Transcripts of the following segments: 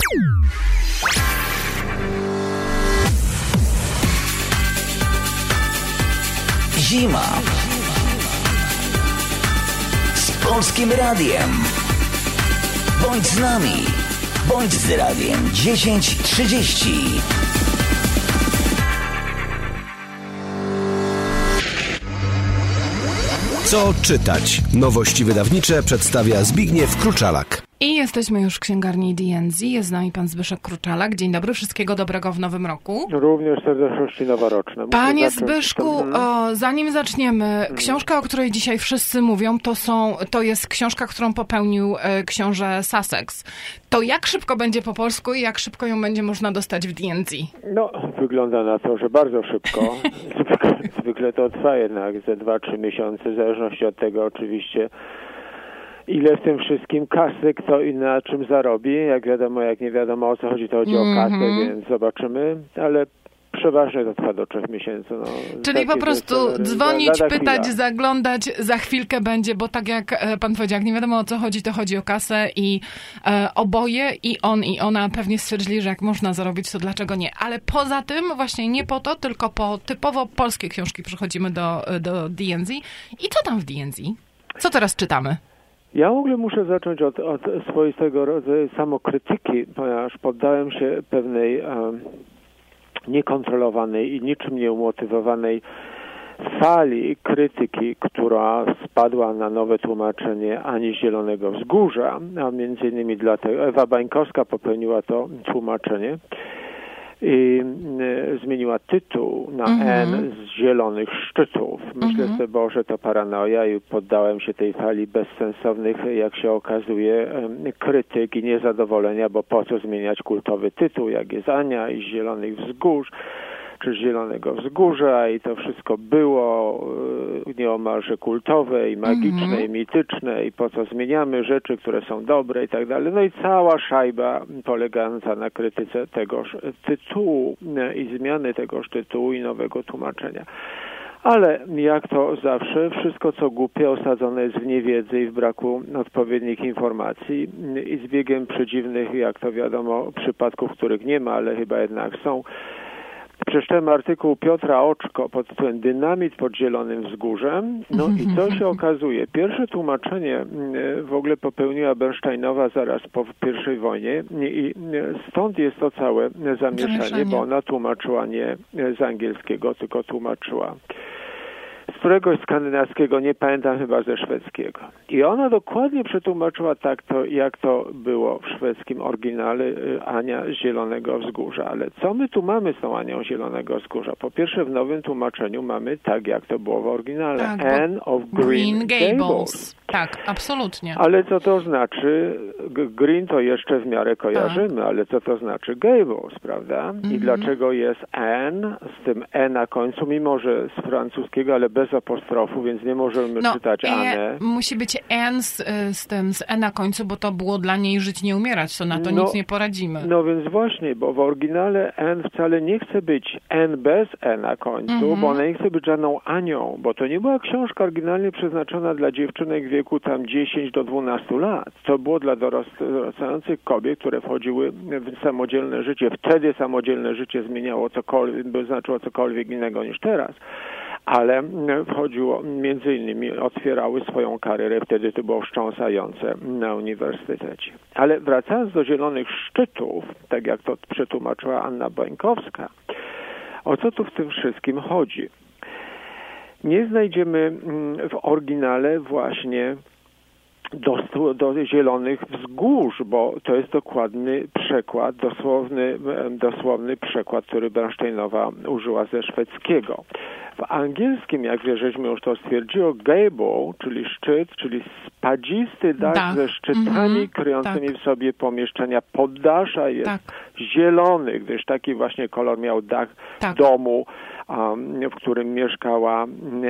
Zima z Polskim Radiem. Bądź z nami. Bądź z Radiem 1030. Co czytać? Nowości wydawnicze przedstawia Zbigniew Kruczalak. I jesteśmy już w księgarni D&Z. Jest z nami pan Zbyszek Kruczalak. Dzień dobry, wszystkiego dobrego w nowym roku. Również serdeczności noworoczne. Panie Zbyszku, zanim zaczniemy, książka, o której dzisiaj wszyscy mówią, to jest książka, którą popełnił książę Sussex. To jak szybko będzie po polsku i jak szybko ją będzie można dostać w D&Z? No, wygląda na to, że bardzo szybko. Zwykle to trwa jednak ze 2-3 miesiące, w zależności od tego oczywiście, ile w tym wszystkim kasy kto i na czym zarobi. Jak wiadomo, jak nie wiadomo o co chodzi, to chodzi o kasę, więc zobaczymy. Ale przeważnie to trwa do 3 miesięcy. No, czyli po prostu dzwonić, pytać, zaglądać, za chwilkę będzie, bo tak jak pan powiedział, jak nie wiadomo o co chodzi, to chodzi o kasę i oboje, i on, i ona pewnie stwierdzili, że jak można zarobić, to dlaczego nie. Ale poza tym, właśnie nie po to, tylko po typowo polskie książki przychodzimy do D&Z. I co tam w D&Z? Co teraz czytamy? Ja w ogóle muszę zacząć od swoistego rodzaju samokrytyki, ponieważ poddałem się pewnej niekontrolowanej i niczym nieumotywowanej fali krytyki, która spadła na nowe tłumaczenie Ani z Zielonego Wzgórza, a między innymi dlatego Ewa Bańkowska popełniła to tłumaczenie i zmieniła tytuł na N z Zielonych Szczytów. Myślę sobie, Boże, to paranoja i poddałem się tej fali bezsensownych, jak się okazuje, krytyk i niezadowolenia, bo po co zmieniać kultowy tytuł, jak jest Ania i z Zielonych Wzgórz, czy z Zielonego Wzgórza i to wszystko było nieomalże kultowe i magiczne i mityczne i po co zmieniamy rzeczy, które są dobre i tak dalej. No i cała szajba polegająca na krytyce tegoż tytułu i zmiany tegoż tytułu i nowego tłumaczenia. Ale jak to zawsze, wszystko co głupie osadzone jest w niewiedzy i w braku odpowiednich informacji i z biegiem przedziwnych, jak to wiadomo, przypadków, których nie ma, ale chyba jednak są. Przeczytałem artykuł Piotra Oczko pod tytułem Dynamit pod Zielonym Wzgórzem. No i co się okazuje? Pierwsze tłumaczenie w ogóle popełniła Bernsteinowa zaraz po I wojnie i stąd jest to całe zamieszanie, bo ona tłumaczyła nie z angielskiego, tylko tłumaczyła z któregoś skandynawskiego, nie pamiętam, chyba ze szwedzkiego. I ona dokładnie przetłumaczyła tak to, jak to było w szwedzkim oryginale Ania z Zielonego Wzgórza. Ale co my tu mamy z tą Anią z Zielonego Wzgórza? Po pierwsze, w nowym tłumaczeniu mamy tak, jak to było w oryginale. Tak, Anne of Green Gables. Tak, absolutnie. Ale co to znaczy? Green to jeszcze w miarę kojarzymy, ale co to znaczy Gables, prawda? I dlaczego jest Anne z tym E na końcu, mimo że z francuskiego, ale bez apostrofu, więc nie możemy czytać Anne. Musi być N z E na końcu, bo to było dla niej żyć, nie umierać, to na to nic nie poradzimy. No więc właśnie, bo w oryginale N wcale nie chce być N bez E na końcu, bo ona nie chce być żadną Anią, bo to nie była książka oryginalnie przeznaczona dla dziewczynek w wieku tam 10 do 12 lat. To było dla dorastających kobiet, które wchodziły w samodzielne życie. Wtedy samodzielne życie zmieniało cokolwiek, znaczyło cokolwiek innego niż teraz. Ale wchodziło, między innymi otwierały swoją karierę, wtedy to było wstrząsające na uniwersytecie. Ale wracając do Zielonych Szczytów, tak jak to przetłumaczyła Anna Bańkowska, o co tu w tym wszystkim chodzi? Nie znajdziemy w oryginale właśnie do Zielonych Wzgórz, bo to jest dokładny przekład, dosłowny przekład, który Bernsteinowa użyła ze szwedzkiego. W angielskim, jak żeśmy już to stwierdziło, gable, czyli szczyt, czyli spadzisty dach ze szczytami kryjącymi w sobie pomieszczenia. Poddasza jest zielony, gdyż taki właśnie kolor miał dach domu w którym mieszkała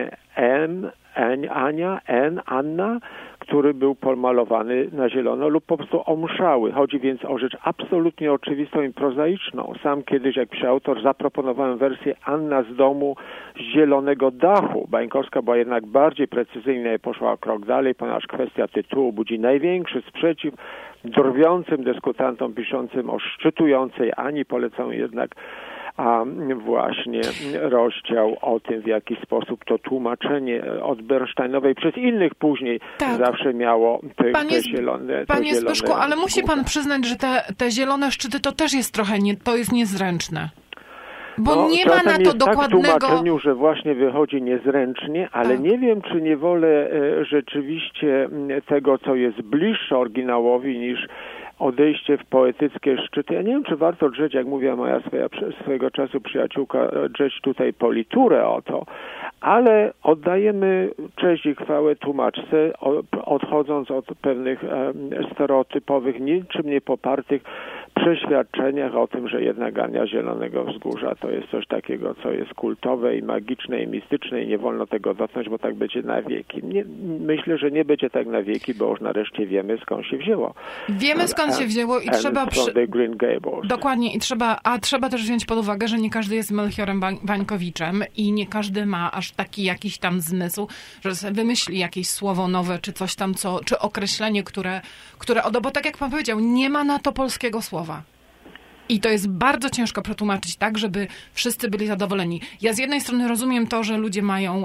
Anna, który był pomalowany na zielono lub po prostu omszały. Chodzi więc o rzecz absolutnie oczywistą i prozaiczną. Sam kiedyś, jak pisze autor, zaproponowałem wersję Anna z domu z zielonego dachu. Bańkowska była jednak bardziej precyzyjna i poszła o krok dalej, ponieważ kwestia tytułu budzi największy sprzeciw drwiącym dyskutantom piszącym o szczytującej Ani. Polecam jednak właśnie rozdział o tym, w jaki sposób to tłumaczenie od Bernsteinowej przez innych później zawsze miało te zielone. Panie Zbyszku, ale musi pan przyznać, że te zielone szczyty to też jest trochę, to jest niezręczne. Bo nie ma na to dokładnego... Tak w tłumaczeniu, że właśnie wychodzi niezręcznie, ale nie wiem, czy nie wolę rzeczywiście tego, co jest bliższe oryginałowi niż odejście w poetyckie szczyty. Ja nie wiem, czy warto drzeć, jak mówiła moja swojego czasu przyjaciółka, drzeć tutaj politurę o to, ale oddajemy cześć i chwałę tłumaczce, odchodząc od pewnych stereotypowych, niczym nie popartych przeświadczeniach o tym, że jednak Ania Zielonego Wzgórza to jest coś takiego, co jest kultowe i magiczne i mistyczne i nie wolno tego dotknąć, bo tak będzie na wieki. Myślę, że nie będzie tak na wieki, bo już nareszcie wiemy, skąd się wzięło. Wiemy, skąd się wzięło i trzeba... Dokładnie. Trzeba też wziąć pod uwagę, że nie każdy jest Melchiorem Wańkowiczem i nie każdy ma aż taki jakiś tam zmysł, że sobie wymyśli jakieś słowo nowe, czy coś tam, czy określenie, które bo tak jak pan powiedział, nie ma na to polskiego słowa. I to jest bardzo ciężko przetłumaczyć tak, żeby wszyscy byli zadowoleni. Ja z jednej strony rozumiem to, że ludzie mają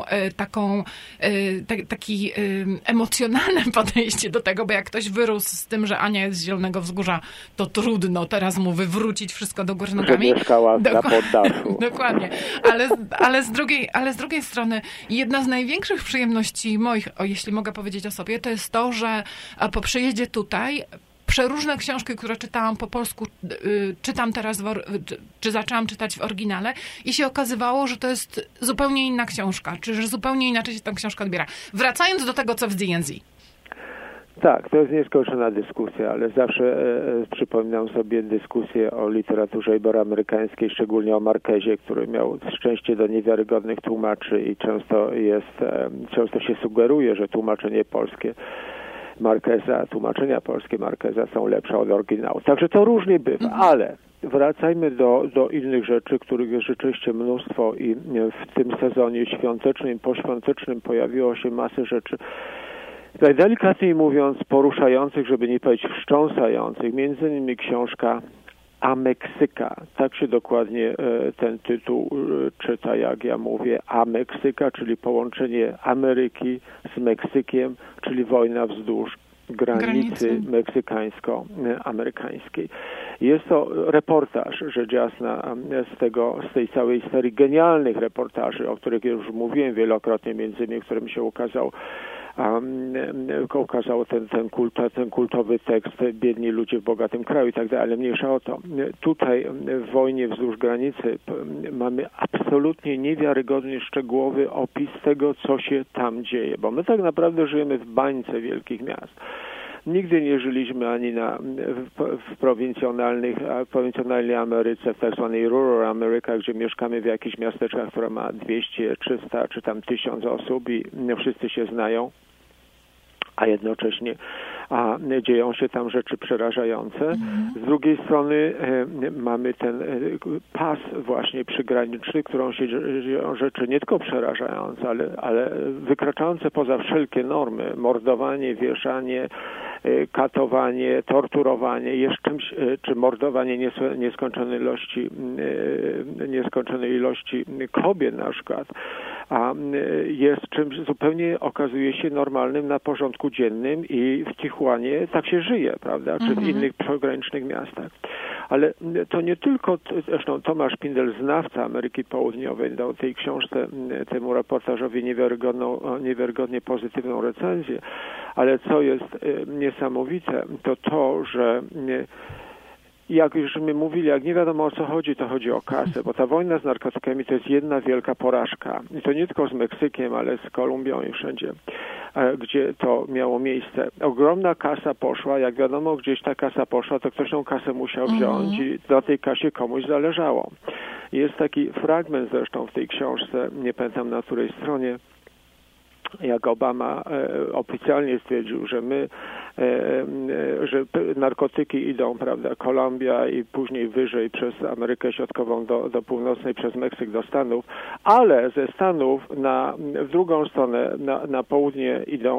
taki emocjonalne podejście do tego, bo jak ktoś wyrósł z tym, że Ania jest z Zielonego Wzgórza, to trudno teraz mu wywrócić wszystko do góry nogami. Że mieszkała na poddaszu. Dokładnie. Ale z drugiej strony jedna z największych przyjemności moich, jeśli mogę powiedzieć o sobie, to jest to, że po przyjeździe tutaj przeróżne książki, które czytałam po polsku, czytam teraz, czy zaczęłam czytać w oryginale i się okazywało, że to jest zupełnie inna książka, czy że zupełnie inaczej się tę książkę odbiera. Wracając do tego, co w DNZ. Tak, to jest nieskończona dyskusja, ale zawsze przypominam sobie dyskusję o literaturze iberoamerykańskiej, szczególnie o Marquezie, który miał szczęście do niewiarygodnych tłumaczy i często się sugeruje, że tłumaczenie polskie Marqueza, tłumaczenia polskie Marqueza są lepsze od oryginału. Także to różnie bywa, ale wracajmy do innych rzeczy, których jest rzeczywiście mnóstwo i w tym sezonie świątecznym, poświątecznym pojawiło się masę rzeczy, najdelikatniej mówiąc, poruszających, żeby nie powiedzieć wstrząsających. Między innymi książka A Meksyka. Tak się dokładnie ten tytuł czyta, jak ja mówię. A Meksyka, czyli połączenie Ameryki z Meksykiem, czyli wojna wzdłuż granicy meksykańsko-amerykańskiej. Jest to reportaż, rzecz jasna, z tej całej serii genialnych reportaży, o których już mówiłem wielokrotnie, między innymi, którym się ukazał ten kultowy tekst Biedni ludzie w bogatym kraju i tak dalej, ale mniejsza o to. Tutaj w wojnie wzdłuż granicy mamy absolutnie niewiarygodnie szczegółowy opis tego, co się tam dzieje, bo my tak naprawdę żyjemy w bańce wielkich miast. Nigdy nie żyliśmy ani w prowincjonalnej Ameryce, w tak zwanej rural America, gdzie mieszkamy w jakichś miasteczkach, które ma 200, 300 czy tam 1000 osób i wszyscy się znają, a jednocześnie dzieją się tam rzeczy przerażające. Z drugiej strony mamy ten pas właśnie przygraniczny, którą się dzieją rzeczy nie tylko przerażające, ale wykraczające poza wszelkie normy. Mordowanie, wieszanie, katowanie, torturowanie, jeszcze czymś, czy mordowanie nieskończonej ilości kobiet na przykład, jest czymś zupełnie, okazuje się, normalnym na porządku dziennym i w Tijuanie tak się żyje, prawda, czy w innych przygranicznych miastach. Ale to nie tylko, zresztą Tomasz Pindel, znawca Ameryki Południowej, dał tej książce, temu reportażowi niewiarygodnie pozytywną recenzję, ale co jest niesamowite, to, że jak już my mówili, jak nie wiadomo o co chodzi, to chodzi o kasę, bo ta wojna z narkotykami to jest jedna wielka porażka. I to nie tylko z Meksykiem, ale z Kolumbią i wszędzie, gdzie to miało miejsce. Ogromna kasa poszła, jak wiadomo, gdzieś ta kasa poszła, to ktoś tą kasę musiał wziąć i na tej kasie komuś zależało. Jest taki fragment zresztą w tej książce, nie pamiętam na której stronie, jak Obama oficjalnie stwierdził, że że narkotyki idą, prawda, Kolumbia i później wyżej przez Amerykę Środkową do północnej, przez Meksyk do Stanów, ale ze Stanów w drugą stronę, na południe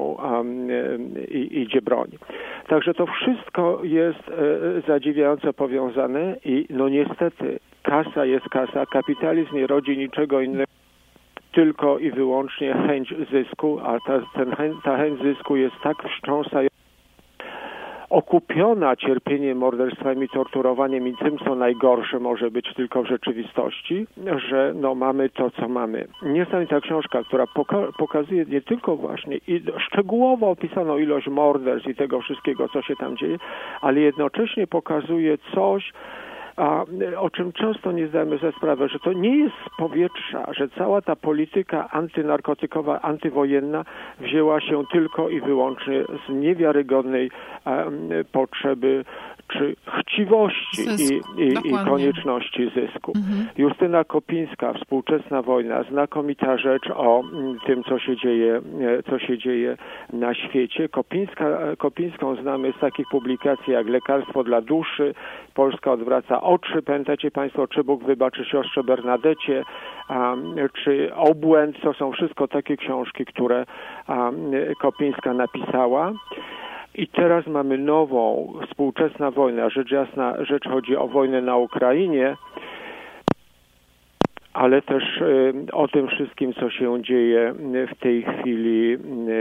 idzie broń. Także to wszystko jest zadziwiająco powiązane i no niestety kasa jest kasa, kapitalizm nie rodzi niczego innego, tylko i wyłącznie chęć zysku, a ta chęć zysku jest tak wstrząsająca, okupiona cierpieniem, morderstwami, torturowaniem i tym, co najgorsze może być tylko w rzeczywistości, że no mamy to, co mamy. Niesamowita książka, która pokazuje nie tylko właśnie szczegółowo opisaną ilość morderstw i tego wszystkiego, co się tam dzieje, ale jednocześnie pokazuje coś, o czym często nie zdajemy sobie sprawy, że to nie jest z powietrza, że cała ta polityka antynarkotykowa, antywojenna wzięła się tylko i wyłącznie z niewiarygodnej potrzeby czy chciwości i konieczności zysku. Justyna Kopińska, Współczesna wojna, znakomita rzecz o tym, co się dzieje na świecie. Kopińską znamy z takich publikacji jak Lekarstwo dla duszy, Polska odwraca oczy, pamiętacie Państwo, Czy Bóg wybaczy siostrze Bernadecie, czy Obłęd, to są wszystko takie książki, które Kopińska napisała. I teraz mamy nową, Współczesna wojna, rzecz jasna, chodzi o wojnę na Ukrainie, ale też o tym wszystkim, co się dzieje w tej chwili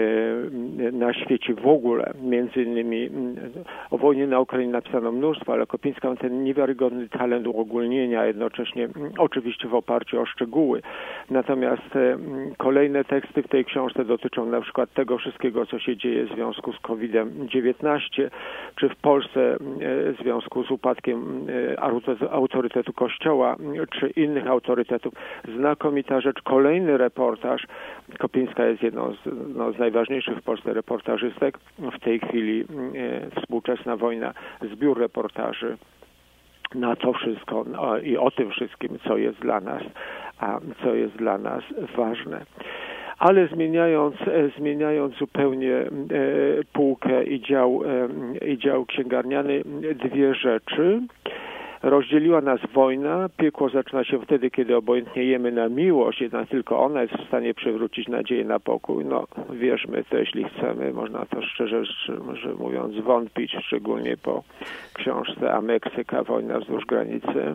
na świecie w ogóle. Między innymi o wojnie na Ukrainie napisano mnóstwo, ale Kopińska ma ten niewiarygodny talent uogólnienia, jednocześnie oczywiście w oparciu o szczegóły. Natomiast kolejne teksty w tej książce dotyczą na przykład tego wszystkiego, co się dzieje w związku z COVID-19, czy w Polsce w związku z upadkiem autorytetu Kościoła, czy innych autorytetów. Znakomita rzecz, kolejny reportaż. Kopińska jest jedną z najważniejszych w Polsce reportażystek. W tej chwili Współczesna wojna, zbiór reportaży na to wszystko i o tym wszystkim, co jest dla nas ważne. Ale zmieniając zupełnie półkę i dział księgarniany, dwie rzeczy. Rozdzieliła nas wojna. Piekło zaczyna się wtedy, kiedy obojętnie jemy na miłość, jednak tylko ona jest w stanie przywrócić nadzieję na pokój. No, wierzmy to, jeśli chcemy. Można to szczerze mówiąc wątpić, szczególnie po książce A Meksyka, wojna wzdłuż granicy.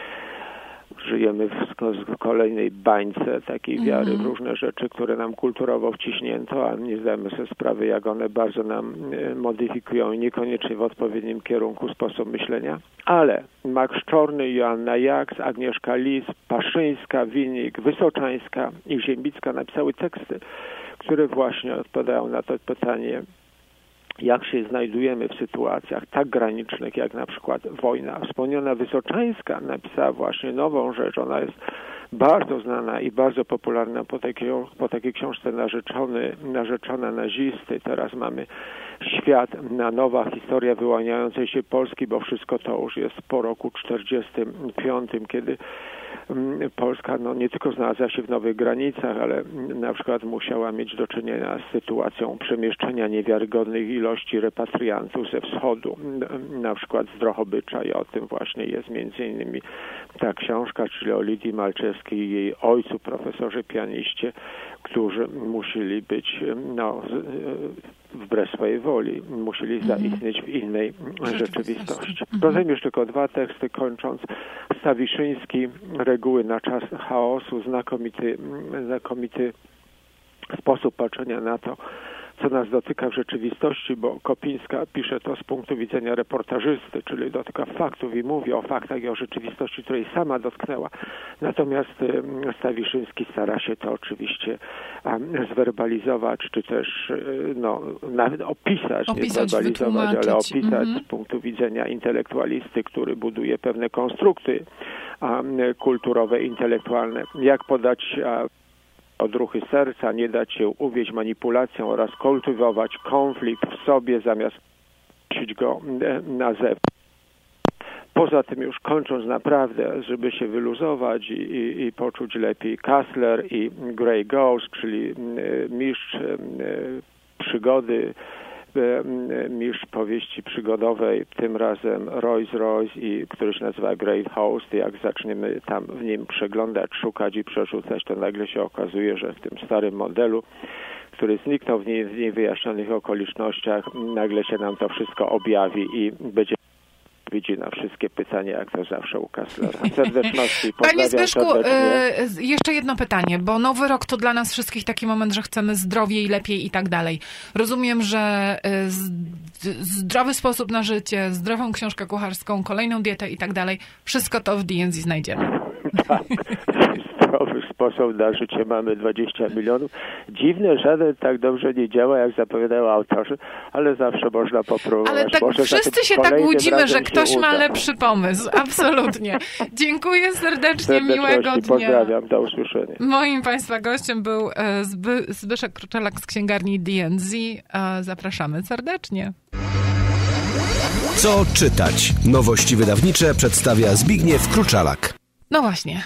Żyjemy w kolejnej bańce takiej wiary w różne rzeczy, które nam kulturowo wciśnięto, a nie zdajemy sobie sprawy, jak one bardzo nam modyfikują i niekoniecznie w odpowiednim kierunku sposób myślenia. Ale Max Czorny, Joanna Jaks, Agnieszka Lis, Paszyńska, Winik, Wysoczańska i Ziembicka napisały teksty, które właśnie odpowiadają na to pytanie, jak się znajdujemy w sytuacjach tak granicznych, jak na przykład wojna. Wspomniana Wysoczańska napisała właśnie nową rzecz. Ona jest bardzo znana i bardzo popularna po takiej książce Narzeczona nazisty. Teraz mamy Świat na nowa, historia wyłaniającej się Polski, bo wszystko to już jest po roku 1945, kiedy Polska nie tylko znalazła się w nowych granicach, ale na przykład musiała mieć do czynienia z sytuacją przemieszczenia niewiarygodnych ilości repatriantów ze wschodu, na przykład z Drohobycza, i o tym właśnie jest między innymi ta książka, czyli o Lidii Malczewskiej i jej ojcu, profesorze pianiście, którzy musieli być wbrew swojej woli, musieli zaistnieć w innej rzeczywistości. Dodajmy już tylko dwa teksty, kończąc. Stawiszyński, Reguły na czas chaosu, znakomity sposób patrzenia na to, co nas dotyka w rzeczywistości, bo Kopińska pisze to z punktu widzenia reportażysty, czyli dotyka faktów i mówi o faktach i o rzeczywistości, której sama dotknęła. Natomiast Stawiszyński stara się to oczywiście zwerbalizować, czy też nawet opisać, nie zwerbalizować, ale opisać z punktu widzenia intelektualisty, który buduje pewne konstrukty kulturowe, intelektualne. Jak podać odruchy serca, nie dać się uwieść manipulacją oraz kultywować konflikt w sobie zamiast nosić go na zewnątrz. Poza tym już kończąc naprawdę, żeby się wyluzować i poczuć lepiej, Kassler i Grey Ghost, czyli mistrz przygody, mistrz powieści przygodowej, tym razem Rolls-Royce, który się nazywa Great Host. Jak zaczniemy tam w nim przeglądać, szukać i przerzucać, to nagle się okazuje, że w tym starym modelu, który zniknął w niewyjaśnionych okolicznościach, nagle się nam to wszystko objawi i będzie odpowiedzi na wszystkie pytania, jak to zawsze u Kasslera. Serdeczności, Panie Zbyszku, jeszcze jedno pytanie, bo nowy rok to dla nas wszystkich taki moment, że chcemy zdrowiej, lepiej i tak dalej. Rozumiem, że zdrowy sposób na życie, zdrową książkę kucharską, kolejną dietę i tak dalej, wszystko to w D&Z znajdziemy. Tak. Zdrowy sposób na życie mamy 20 milionów. Dziwne, żaden tak dobrze nie działa, jak zapowiadają autorzy, ale zawsze można popróbować. Ale tak może wszyscy się tak łudzimy, że ktoś ma lepszy pomysł. Absolutnie. Dziękuję serdecznie, miłego dnia. Pozdrawiam, do usłyszenia. Moim Państwa gościem był Zbyszek Kruczalak z księgarni D&Z. Zapraszamy serdecznie. Co czytać? Nowości wydawnicze przedstawia Zbigniew Kruczalak. No właśnie.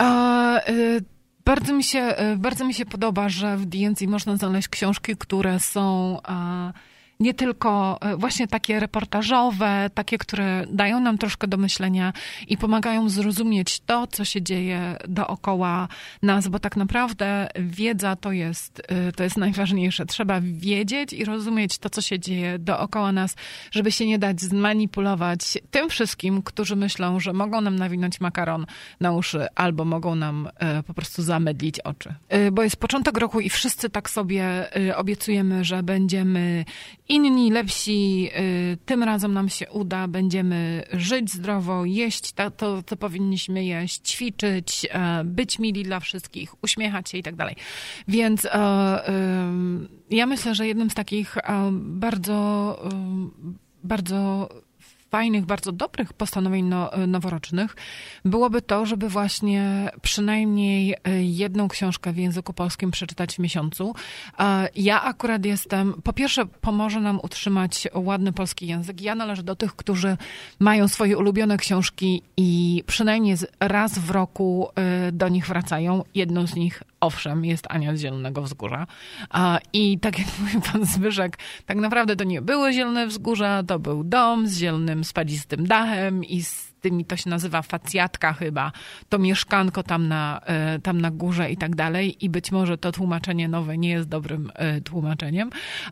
Bardzo mi się podoba, że w D&Z można znaleźć książki, które są nie tylko właśnie takie reportażowe, takie, które dają nam troszkę do myślenia i pomagają zrozumieć to, co się dzieje dookoła nas, bo tak naprawdę wiedza to jest najważniejsze. Trzeba wiedzieć i rozumieć to, co się dzieje dookoła nas, żeby się nie dać zmanipulować tym wszystkim, którzy myślą, że mogą nam nawinąć makaron na uszy albo mogą nam po prostu zamydlić oczy. Bo jest początek roku i wszyscy tak sobie obiecujemy, że będziemy inni, lepsi, tym razem nam się uda, będziemy żyć zdrowo, jeść to, co powinniśmy jeść, ćwiczyć, być mili dla wszystkich, uśmiechać się i tak dalej. Więc ja myślę, że jednym z takich bardzo fajnych, bardzo dobrych postanowień noworocznych byłoby to, żeby właśnie przynajmniej jedną książkę w języku polskim przeczytać w miesiącu. Ja akurat po pierwsze pomoże nam utrzymać ładny polski język. Ja należę do tych, którzy mają swoje ulubione książki i przynajmniej raz w roku do nich wracają. Jedną z nich, owszem, jest Ania z Zielonego Wzgórza. I tak jak mówił pan Zbyszek, tak naprawdę to nie były Zielone Wzgórza, to był dom z zielonym spadzistym dachem i z tymi, to się nazywa facjatka chyba, to mieszkanko tam na górze i tak dalej. I być może to tłumaczenie nowe nie jest dobrym tłumaczeniem,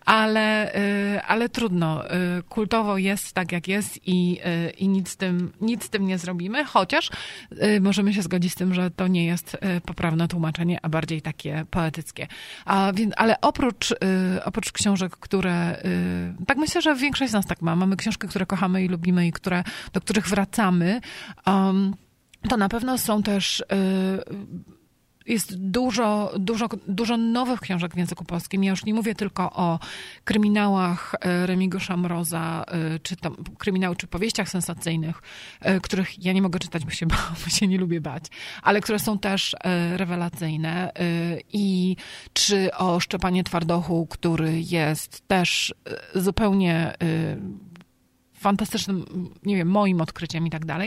ale trudno. Kultowo jest tak, jak jest i nic z tym nie zrobimy, chociaż możemy się zgodzić z tym, że to nie jest poprawne tłumaczenie, a bardziej takie poetyckie. Ale oprócz książek, które, tak myślę, że większość z nas tak ma. Mamy książki, które kochamy i lubimy i do których wracamy. To na pewno są też jest dużo nowych książek w języku polskim. Ja już nie mówię tylko o kryminałach Remigiusza Mroza, czy tam kryminałów, czy powieściach sensacyjnych, których ja nie mogę czytać, bo się nie lubię bać, ale które są też rewelacyjne. I czy o Szczepanie Twardochu, który jest też zupełnie fantastycznym, nie wiem, moim odkryciem i tak dalej.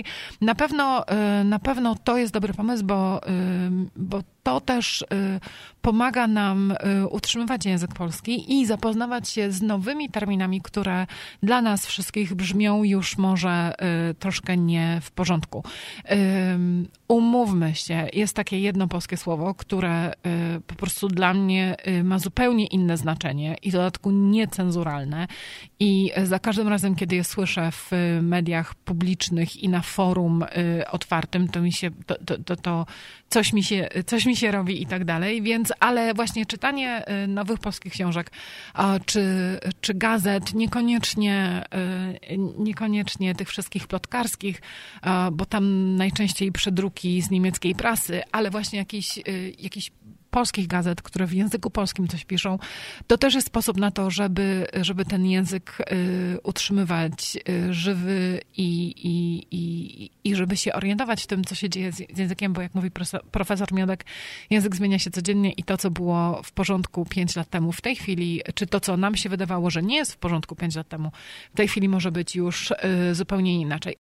Na pewno to jest dobry pomysł, bo to też pomaga nam utrzymywać język polski i zapoznawać się z nowymi terminami, które dla nas wszystkich brzmią już może troszkę nie w porządku. Umówmy się, jest takie jedno polskie słowo, które po prostu dla mnie ma zupełnie inne znaczenie i w dodatku niecenzuralne. I za każdym razem, kiedy je słyszę w mediach publicznych i na forum otwartym, to coś mi różnie się robi i tak dalej, więc, ale właśnie czytanie nowych polskich książek czy gazet, niekoniecznie tych wszystkich plotkarskich, bo tam najczęściej przedruki z niemieckiej prasy, ale właśnie jakiś polskich gazet, które w języku polskim coś piszą, to też jest sposób na to, żeby ten język utrzymywać żywy i żeby się orientować w tym, co się dzieje z językiem, bo jak mówi profesor Miodek, język zmienia się codziennie i to, co było w porządku 5 lat temu, w tej chwili, czy to, co nam się wydawało, że nie jest w porządku 5 lat temu, w tej chwili może być już zupełnie inaczej.